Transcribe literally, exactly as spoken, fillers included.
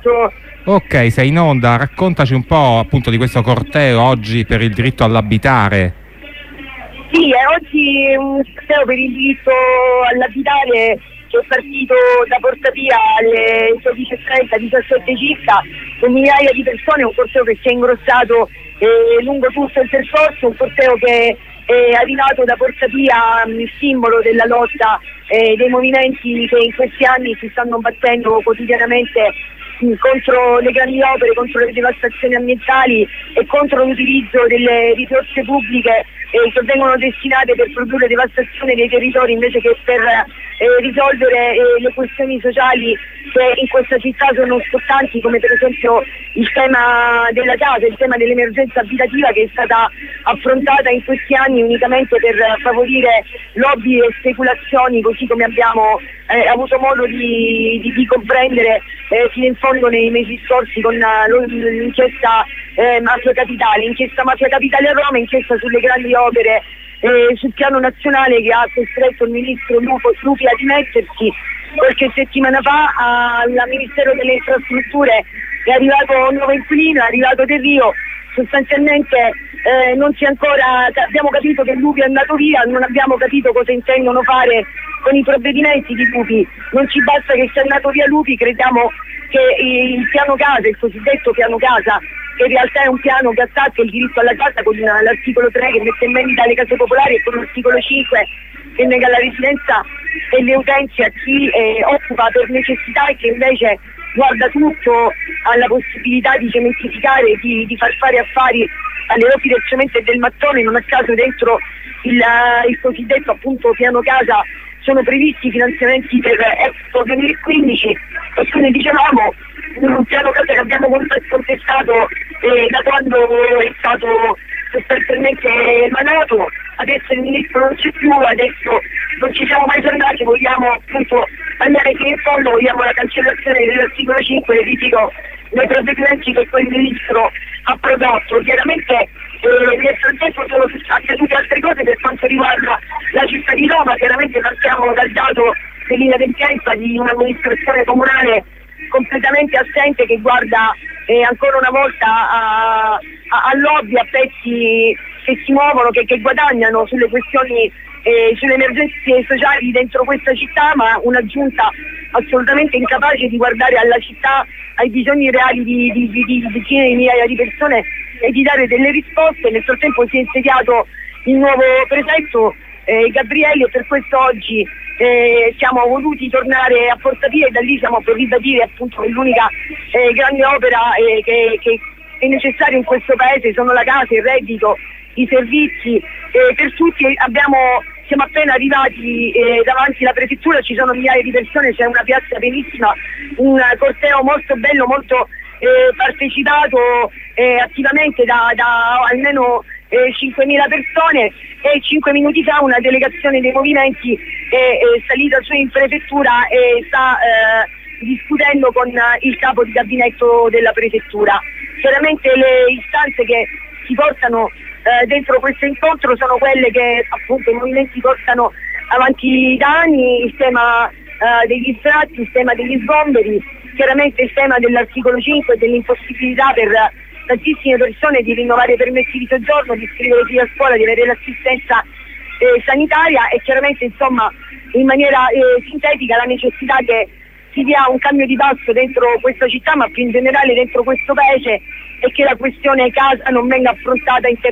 Ok, sei in onda, raccontaci un po' appunto di questo corteo oggi per il diritto all'abitare. Sì, è oggi un corteo per il diritto all'abitare che è partito da Porta Pia alle sedici e trenta, diciassette circa, con migliaia di persone, un corteo che si è ingrossato eh, lungo tutto il percorso, un corteo che è arrivato da Porta Pia, il simbolo della lotta eh, dei movimenti che in questi anni si stanno battendo quotidianamente mh, contro le grandi opere, contro le devastazioni ambientali e contro l'utilizzo delle risorse pubbliche eh, che vengono destinate per produrre devastazione dei territori invece che per eh, risolvere eh, le questioni sociali che in questa città sono scottanti, come per esempio il tema della casa, il tema dell'emergenza abitativa che è stata affrontata in questi anni unicamente per favorire lobby e speculazioni, così come abbiamo eh, avuto modo di, di, di comprendere eh, fino in fondo nei mesi scorsi con uh, l'inchiesta eh, Mafia Capitale, inchiesta Mafia Capitale a Roma, inchiesta sulle grandi opere eh, sul piano nazionale che ha costretto il ministro Lupi a dimettersi. Qualche settimana fa al Ministero delle Infrastrutture è arrivato un nuovo inquilino, è arrivato Del Rio, sostanzialmente eh, non si è ancora, abbiamo capito che Lupi è andato via, non abbiamo capito cosa intendono fare con i provvedimenti di Lupi, non ci basta che sia andato via Lupi, crediamo che il piano casa, il cosiddetto piano casa, che in realtà è un piano che attacca il diritto alla casa con l'articolo tre che mette in vendita le case popolari e con l'articolo cinque che nega la residenza e le utenze a chi eh, occupa per necessità e che invece guarda tutto alla possibilità di cementificare, di, di far fare affari alle rotti del cemento e del mattone. Non a caso dentro il, il cosiddetto appunto piano casa sono previsti finanziamenti per Expo duemilaquindici e quindi dicevamo un piano casa che abbiamo contestato eh, da quando è stato sostanzialmente emanato. Adesso il ministro non c'è più, adesso non ci siamo mai tornati, vogliamo appunto andare fino in fondo, vogliamo la cancellazione dell'articolo cinque, il ritiro dei provvedimenti che quel ministro ha prodotto. Chiaramente eh, nel frattempo sono accadute altre cose per quanto riguarda la città di Roma, chiaramente partiamo dal dato dell'inadempienza di un'amministrazione comunale completamente assente che guarda eh, ancora una volta a, a, a lobby, a pezzi che si muovono, che, che guadagnano sulle questioni, eh, sulle emergenze sociali dentro questa città, ma una giunta assolutamente incapace di guardare alla città, ai bisogni reali di, di, di, di decine di migliaia di persone e di dare delle risposte. Nel frattempo si è insediato il nuovo prefetto eh, Gabrielli e per questo oggi eh, siamo voluti tornare a Porta Pia e da lì siamo per ribadire appunto che l'unica eh, grande opera eh, che, che è necessaria in questo paese sono la casa, il reddito, i servizi eh, per tutti. Abbiamo, siamo appena arrivati eh, davanti alla prefettura, ci sono migliaia di persone, c'è una piazza bellissima, un corteo molto bello, molto eh, partecipato eh, attivamente da, da almeno eh, cinquemila persone e cinque minuti fa una delegazione dei movimenti è, è salita su in prefettura e sta eh, discutendo con il capo di gabinetto della prefettura. Chiaramente le istanze che si portano eh, dentro questo incontro sono quelle che appunto i movimenti portano avanti da anni, il tema eh, degli sfratti, il tema degli sgomberi, chiaramente il tema dell'articolo cinque e dell'impossibilità per tantissime persone di rinnovare i permessi di soggiorno, di iscrivere figli a scuola, di avere l'assistenza eh, sanitaria e chiaramente insomma in maniera eh, sintetica la necessità che si dia un cambio di passo dentro questa città ma più in generale dentro questo paese e che la questione casa non venga affrontata in